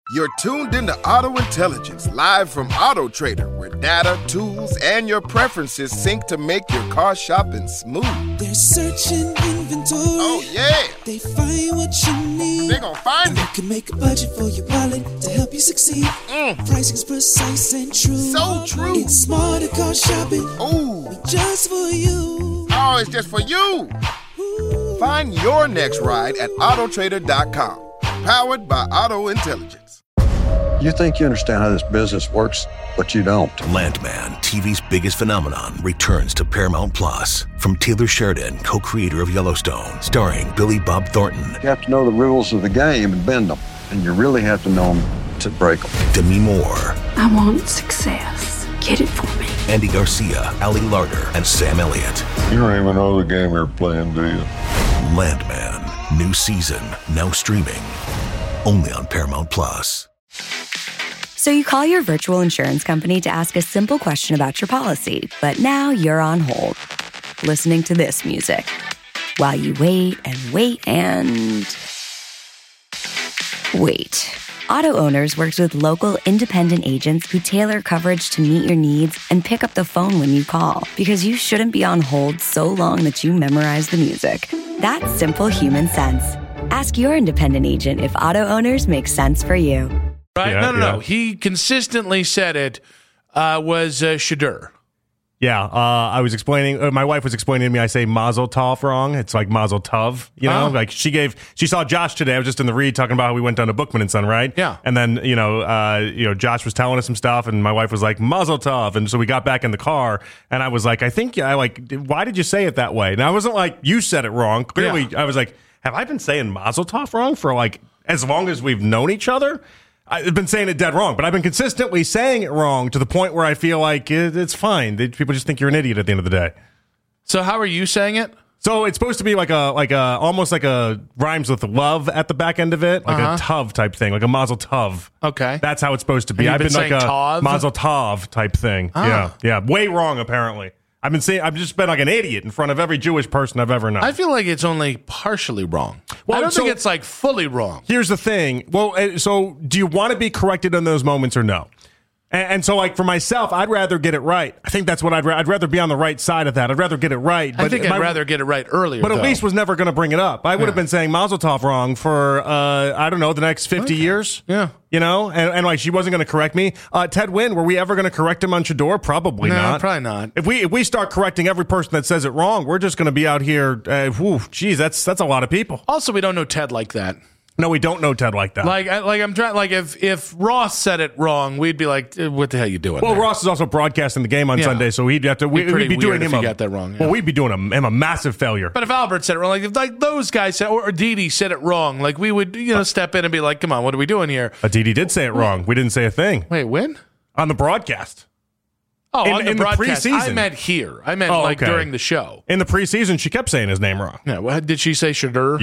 You're tuned into Auto Intelligence, live from Auto Trader, where data, tools, and your preferences sync to make your car shopping smooth. They're searching inventory. Oh, yeah. They find what you need. They're gonna find They it. can make a budget for your wallet to help you succeed. Pricing's precise and true. So true. It's smarter car shopping. Ooh. Just for you. Oh, it's just for you. Ooh. Find your next ride at autotrader.com. Powered by Auto Intelligence. You think you understand how this business works, but you don't. Landman, TV's biggest phenomenon, returns to Paramount Plus. From Taylor Sheridan, co-creator of Yellowstone, starring Billy Bob Thornton. You have to know the rules of the game and bend them. And you really have to know them to break them. Demi Moore. I want success. Get it for me. Andy Garcia, Ali Larter, and Sam Elliott. You don't even know the game you're playing, do you? Landman, new season, now streaming, only on Paramount Plus. So you call your virtual insurance company to ask a simple question about your policy, but now you're on hold, listening to this music, while you wait and wait and wait. Auto Owners works with local independent agents who tailor coverage to meet your needs and pick up the phone when you call, because you shouldn't be on hold so long that you memorize the music. That's simple human sense. Ask your independent agent if Auto Owners makes sense for you. Right? No. He consistently said it was Shedeur. Yeah, I was explaining. My wife was explaining to me. I say Mazel Tov wrong. It's like Mazel Tov. You know, like she saw Josh today. I was just in the read talking about how we went down to Bookman and Son, right? Yeah. And then Josh was telling us some stuff, and my wife was like Mazel Tov, and so we got back in the car, and I was like, why did you say it that way? And I wasn't like you said it wrong. Clearly, yeah. I was like, have I been saying Mazel Tov wrong for like as long as we've known each other? I've been saying it dead wrong, but I've been consistently saying it wrong to the point where I feel like it's fine. People just think you're an idiot at the end of the day. So how are you saying it? So it's supposed to be like a almost like a rhymes with love at the back end of it, like a tov type thing, like a mazel tov. Okay, that's how it's supposed to be. I've been like a tov? mazel tov type thing. Yeah, way wrong apparently. I've just been like an idiot in front of every Jewish person I've ever known. I feel like it's only partially wrong. Well, I don't think it's like fully wrong. Here's the thing. Well, so do you want to be corrected in those moments or no? And so, like, for myself, I'd rather get it right. I think that's what I'd rather be on the right side of that. I'd rather get it right. I think I'd rather get it right earlier. But at least was never going to bring it up. I would have been saying Mazel Tov wrong for, I don't know, the next 50 years. Yeah. You know? And like, she wasn't going to correct me. Ted Wynn, were we ever going to correct him on Shedeur? Probably not. No, probably not. If we start correcting every person that says it wrong, we're just going to be out here, that's a lot of people. Also, we don't know Ted like that. No, we don't know Ted like that. I'm trying. Like if Ross said it wrong, we'd be like, "What the hell are you doing?" Well, there? Ross is also broadcasting the game on Sunday, so he'd have to. We'd be doing him. If he got that wrong. Yeah. Well, we'd be doing him a massive failure. But if Albert said it wrong, if those guys said, or Didi said it wrong, like we would, step in and be like, "Come on, what are we doing here?" Didi did say it wrong. We didn't say a thing. Wait, when? On the broadcast. Oh, on the broadcast. The preseason. I meant here. I meant during the show. In the preseason, she kept saying his name wrong. Yeah. Well, did she say Shedeur?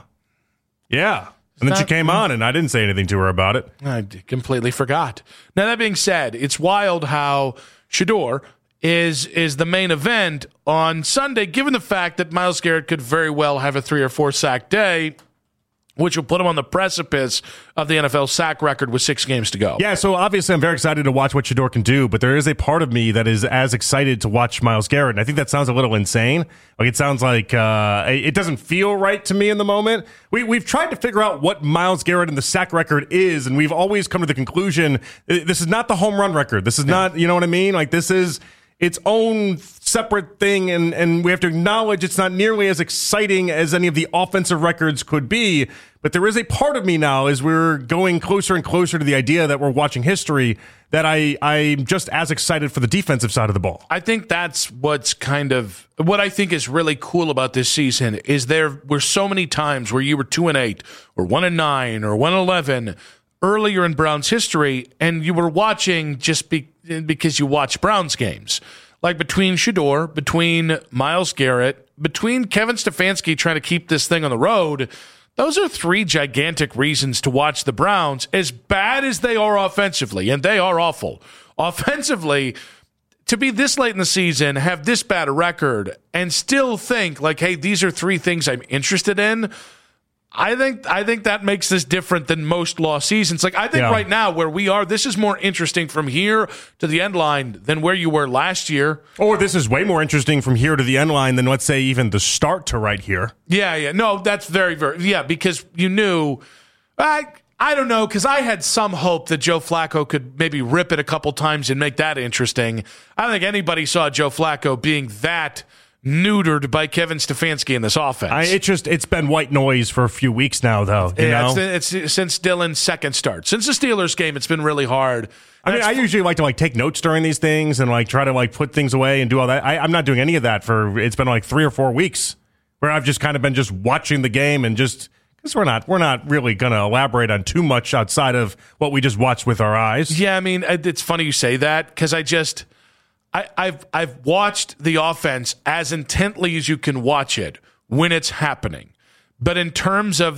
Yeah. And then she came on, and I didn't say anything to her about it. I completely forgot. Now, that being said, it's wild how Shedeur is the main event on Sunday, given the fact that Myles Garrett could very well have a 3 or 4 sack day, which will put him on the precipice of the NFL sack record with 6 games to go. Yeah, so obviously I'm very excited to watch what Shedeur can do, but there is a part of me that is as excited to watch Myles Garrett, and I think that sounds a little insane. Like, it sounds like it doesn't feel right to me in the moment. We've tried to figure out what Myles Garrett and the sack record is, and we've always come to the conclusion, this is not the home run record. This is not, you know what I mean? Like, this is its own separate thing, and we have to acknowledge it's not nearly as exciting as any of the offensive records could be. But there is a part of me now, as we're going closer and closer to the idea that we're watching history, that I'm just as excited for the defensive side of the ball. I think that's what I think is really cool about this season is there were so many times where you were 2-8 or 1-9 or 1-11 earlier in Browns history, and you were watching just because you watch Browns games. Like between Shedeur, between Myles Garrett, between Kevin Stefanski trying to keep this thing on the road, those are 3 gigantic reasons to watch the Browns, as bad as they are offensively, and they are awful. Offensively, to be this late in the season, have this bad a record, and still think, like, hey, these are 3 things I'm interested in, I think that makes this different than most lost seasons. Like, I think right now where we are, this is more interesting from here to the end line than where you were last year. Or this is way more interesting from here to the end line than, let's say, even the start to right here. Yeah. No, that's very, very, because you knew, I don't know, because I had some hope that Joe Flacco could maybe rip it a couple times and make that interesting. I don't think anybody saw Joe Flacco being that neutered by Kevin Stefanski in this offense. It's been white noise for a few weeks now, though. You know? It's since Dylan's second start. Since the Steelers game, it's been really hard. I usually like to take notes during these things and try to put things away and do all that. I'm not doing any of that it's been 3 or 4 weeks where I've just kind of been just watching the game and just because we're not really going to elaborate on too much outside of what we just watched with our eyes. Yeah, it's funny you say that because I've watched the offense as intently as you can watch it when it's happening. But in terms of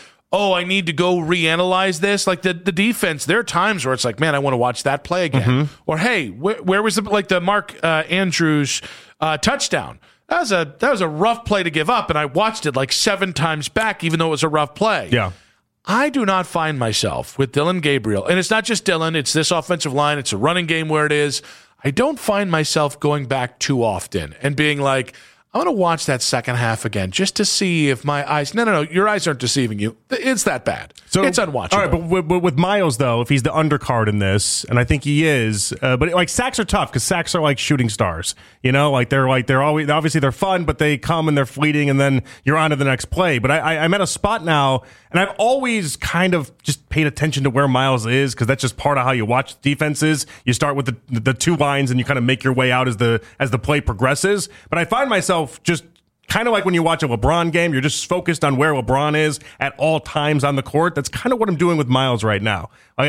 I need to go reanalyze this, the defense, there are times where it's man, I want to watch that play again. Mm-hmm. Or, hey, where was the Mark Andrews touchdown? That was a rough play to give up, and I watched it 7 times back, even though it was a rough play. Yeah. I do not find myself with Dillon Gabriel, and it's not just Dillon, it's this offensive line, it's a running game where it is. I don't find myself going back too often and being I want to watch that second half again just to see if my eyes... No, your eyes aren't deceiving you. It's that bad. So, it's unwatchable. All right, but with Miles, though, if he's the undercard in this, and I think he is, but sacks are tough because sacks are like shooting stars. They're always, obviously they're fun, but they come and they're fleeting, and then you're on to the next play. But I'm at a spot now, and I've always kind of just paid attention to where Miles is because that's just part of how you watch defenses. You start with the 2 lines, and you kind of make your way out as the play progresses. But I find myself just kind of like when you watch a LeBron game, you're just focused on where LeBron is at all times on the court. That's kind of what I'm doing with Miles right now.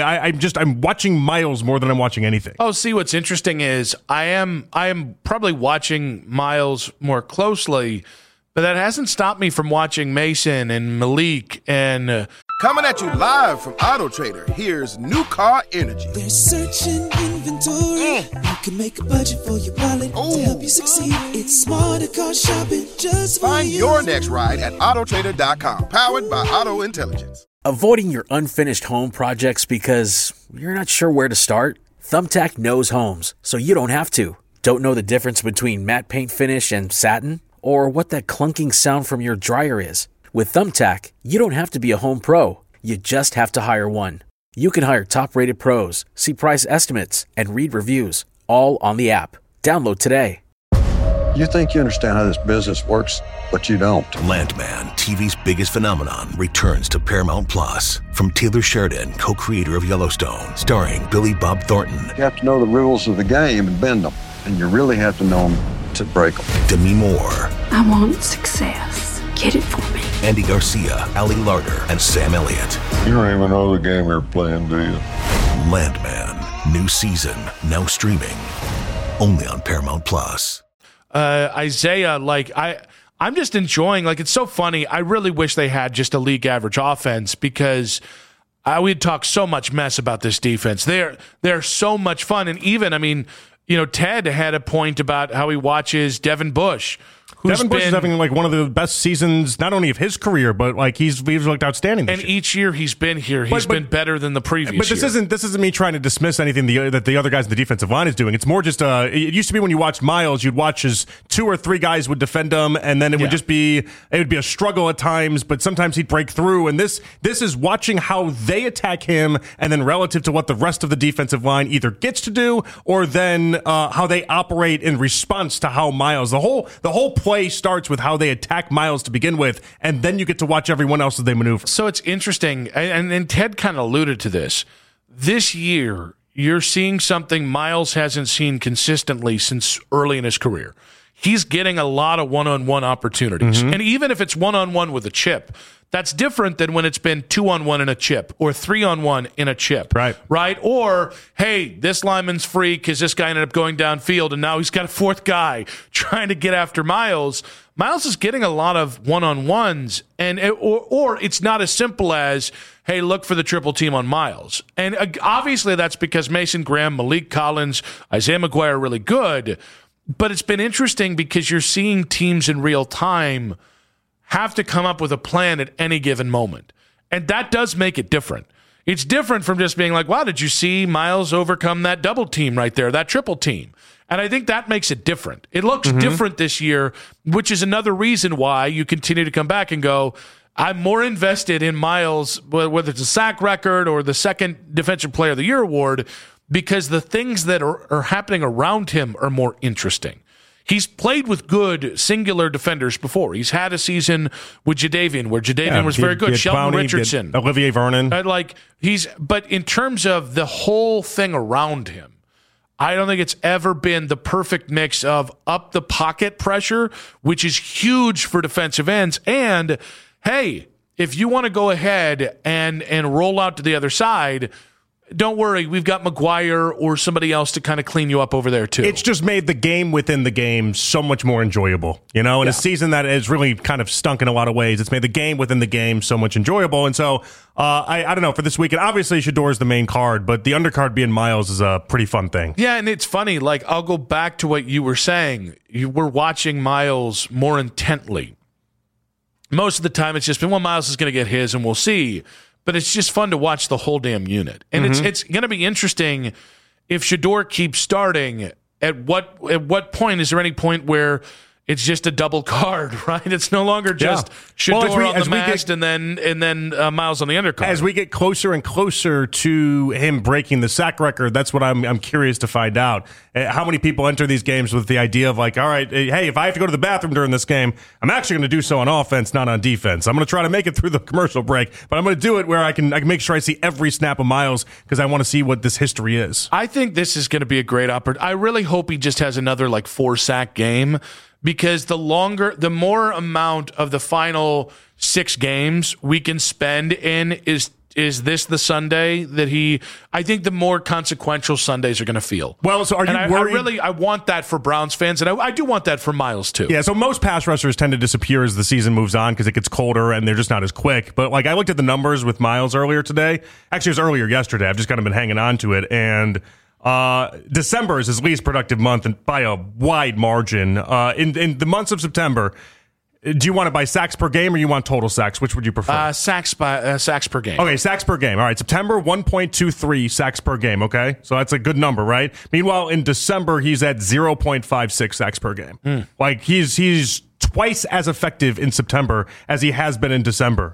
I'm watching Miles more than I'm watching anything. Oh, see, what's interesting is I am probably watching Miles more closely, but that hasn't stopped me from watching Mason and Malik and... Coming at you live from Auto Trader, here's New Car Energy. They're searching inventory. You can make a budget for your wallet to help you succeed. It's smarter car shopping just for Find you. your next ride at autotrader.com. Powered by Auto Intelligence. Avoiding your unfinished home projects because you're not sure where to start? Thumbtack knows homes, so you don't have to. Don't know the difference between matte paint finish and satin? Or what that clunking sound from your dryer is? With Thumbtack, you don't have to be a home pro. You just have to hire one. You can hire top-rated pros, see price estimates, and read reviews, all on the app. Download today. You think you understand how this business works, but you don't. Landman, TV's biggest phenomenon, returns to Paramount Plus. From Taylor Sheridan, co-creator of Yellowstone, starring Billy Bob Thornton. You have to know the rules of the game and bend them, and you really have to know them to break them. Demi Moore. I want success. Get it for me. Andy Garcia, Ali Larter, and Sam Elliott. You don't even know the game you're playing, do you? Landman, new season, now streaming, only on Paramount Plus. Isaiah, I'm just enjoying, it's so funny. I really wish they had just a league average offense because we'd talk so much mess about this defense. They're so much fun. And even, Ted had a point about how he watches Devin Bush. Devin Bush is having one of the best seasons, not only of his career, but he's looked outstanding this year. Each year he's been here, he's been better than the previous year. But this isn't me trying to dismiss anything that the other guys in the defensive line is doing. It's more just it used to be when you watched Miles, you'd watch as 2 or 3 guys would defend him, and then it would just be a struggle at times, but sometimes he'd break through. And this is watching how they attack him, and then relative to what the rest of the defensive line either gets to do, or then how they operate in response to how Miles. The whole play starts with how they attack Miles to begin with, and then you get to watch everyone else as they maneuver. So it's interesting, and Ted kind of alluded to this. This year, you're seeing something Miles hasn't seen consistently since early in his career. He's getting a lot of one-on-one opportunities. Mm-hmm. And even if it's one-on-one with a chip, that's different than when it's been 2-on-1 in a chip or 3-on-1 in a chip. Right? Or, hey, this lineman's free because this guy ended up going downfield and now he's got a 4th guy trying to get after Miles. Miles is getting a lot of one-on-ones, or it's not as simple as, hey, look for the triple team on Miles. And obviously that's because Mason Graham, Malik Collins, Isaiah McGuire are really good. But it's been interesting because you're seeing teams in real time have to come up with a plan at any given moment. And that does make it different. It's different from just being like, wow, did you see Miles overcome that double team right there, that triple team? And I think that makes it different. It looks different this year, which is another reason why you continue to come back and go, I'm more invested in Miles, whether it's a sack record or the second Defensive Player of the Year award, because the things that are happening around him are more interesting. He's played with good singular defenders before. He's had a season with Jadeveon where Jadeveon was very good. Sheldon Clowney, Richardson. Olivier Vernon. But in terms of the whole thing around him, I don't think it's ever been the perfect mix of up the pocket pressure, which is huge for defensive ends, and, hey, if you want to go ahead and roll out to the other side, don't worry, we've got McGuire or somebody else to kind of clean you up over there, too. It's just made the game within the game so much more enjoyable, in a season that has really kind of stunk in a lot of ways. It's made the game within the game so much enjoyable. And so, I don't know, for this weekend, obviously Shedeur is the main card, but the undercard being Miles is a pretty fun thing. Yeah, and it's funny. Like, I'll go back to what you were saying. You were watching Miles more intently. Most of the time, it's just been, well, Miles is going to get his, and we'll see. But it's just fun to watch the whole damn unit. And it's going to be interesting if Shedeur keeps starting. At what point is there any point where it's just a double card, right? It's no longer just Shedeur on the mast and then Miles on the undercard. As we get closer and closer to him breaking the sack record, that's what I'm curious to find out. How many people enter these games with the idea of like, all right, hey, if I have to go to the bathroom during this game, I'm actually going to do so on offense, not on defense. I'm going to try to make it through the commercial break, but I'm going to do it where I can make sure I see every snap of Miles because I want to see what this history is. I think this is going to be a great opportunity. I really hope he just has another 4-sack game. Because the more amount of the final 6 games we can spend in is this the Sunday that I think the more consequential Sundays are going to feel. Well, so are you worried? I want that for Browns fans, and I do want that for Miles too. Yeah, so most pass rushers tend to disappear as the season moves on because it gets colder and they're just not as quick. But I looked at the numbers with Miles earlier today. Actually, it was earlier yesterday. I've just kind of been hanging on to it, and December is his least productive month and by a wide margin. In the months of September, do you want it by sacks per game or you want total sacks? Which would you prefer? Sacks per game. Okay, sacks per game. All right, September, 1.23 sacks per game, okay? So that's a good number, right? Meanwhile, in December, he's at 0.56 sacks per game. He's twice as effective in September as he has been in December.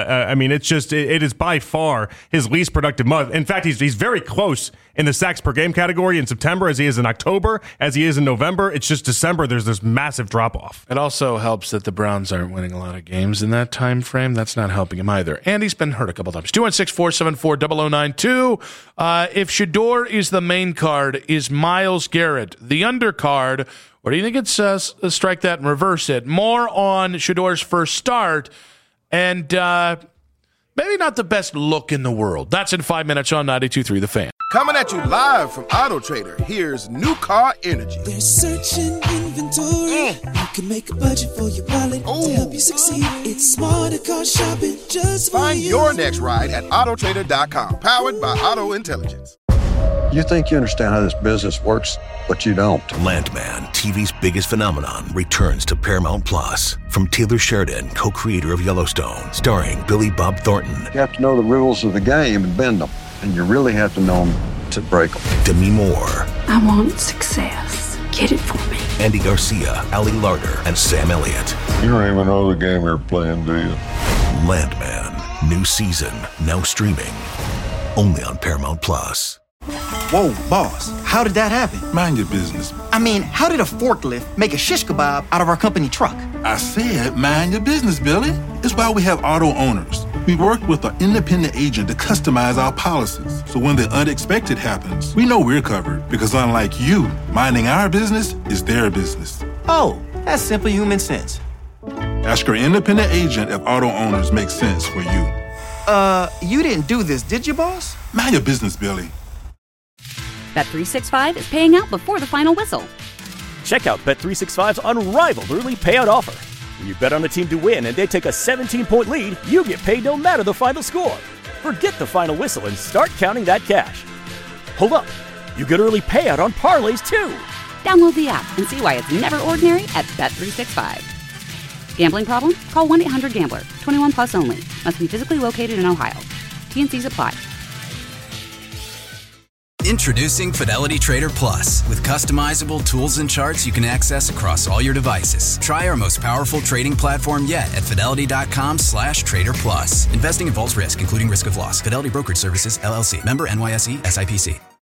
It is by far his least productive month. In fact, he's very close in the sacks per game category in September as he is in October, as he is in November. It's just December, there's this massive drop-off. It also helps that the Browns aren't winning a lot of games in that time frame. That's not helping him either. And he's been hurt a couple times. 216-474-0092. If Shedeur is the main card, is Myles Garrett the undercard? Or do you think it's strike that and reverse it? More on Shedeur's first start and maybe not the best look in the world. That's in 5 minutes on 92.3 The Fan. Coming at you live from Auto Trader, here's New Car Energy. There's searching inventory. You can make a budget for your wallet to help you succeed. It's smarter car shopping just for Find you. your next ride at autotrader.com, powered by Auto Intelligence. You think you understand how this business works, but you don't. Landman, TV's biggest phenomenon, returns to Paramount Plus. From Taylor Sheridan, co-creator of Yellowstone, starring Billy Bob Thornton. You have to know the rules of the game and bend them, and you really have to know them to break them. Demi Moore. I want success. Get it for me. Andy Garcia, Ali Larter, and Sam Elliott. You don't even know the game you're playing, do you? Landman, new season, now streaming, only on Paramount Plus. Whoa, boss, how did that happen? Mind your business. I mean, how did a forklift make a shish kebab out of our company truck? I said mind your business, Billy. It's why we have auto owners. We work with an independent agent to customize our policies. So when the unexpected happens, we know we're covered. Because unlike you, minding our business is their business. Oh, that's simple human sense. Ask your independent agent if auto owners make sense for you. You didn't do this, did you, boss? Mind your business, Billy. Bet365 is paying out before the final whistle. Check out Bet365's unrivaled early payout offer. When you bet on a team to win and they take a 17-point lead, you get paid no matter the final score. Forget the final whistle and start counting that cash. Hold up. You get early payout on parlays, too. Download the app and see why it's never ordinary at Bet365. Gambling problem? Call 1-800-GAMBLER. 21 plus only. Must be physically located in Ohio. T&Cs apply. Introducing Fidelity Trader Plus. With customizable tools and charts you can access across all your devices. Try our most powerful trading platform yet at fidelity.com/Trader Plus. Investing involves risk, including risk of loss. Fidelity Brokerage Services, LLC. Member NYSE, SIPC.